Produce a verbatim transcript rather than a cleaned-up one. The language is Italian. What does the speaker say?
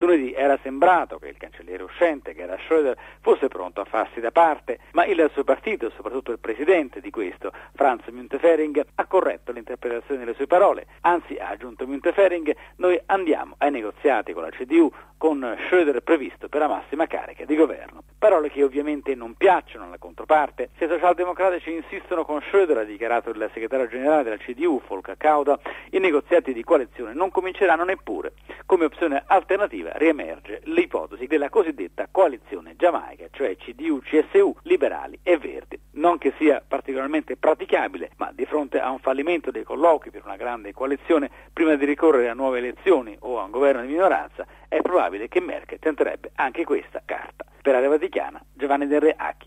Lunedì era sembrato che il cancelliere uscente, Gerhard Schröder, fosse pronto a farsi da parte, ma il suo partito, soprattutto il presidente di questo, Franz Müntefering, ha corretto l'interpretazione delle sue parole. Anzi, ha aggiunto Müntefering, noi andiamo ai negoziati con la C D U con Schröder previsto per la massima carica di governo. Parole che ovviamente non piacciono alla controparte. Se i socialdemocratici insistono con Schröder, ha dichiarato il segretario generale della C D U, Volker Kauder, i negoziati di coalizione non cominceranno neppure. Come opzione alternativa riemerge l'ipotesi della cosiddetta coalizione giamaica, cioè C D U, C S U, liberali e verdi. Non che sia particolarmente praticabile, ma di fronte a un fallimento dei colloqui per una grande coalizione, prima di ricorrere a nuove elezioni o a un governo di minoranza, è probabile che Merkel tenterebbe anche questa carta. Per Area Vaticana, Giovanni Del Re Acchi.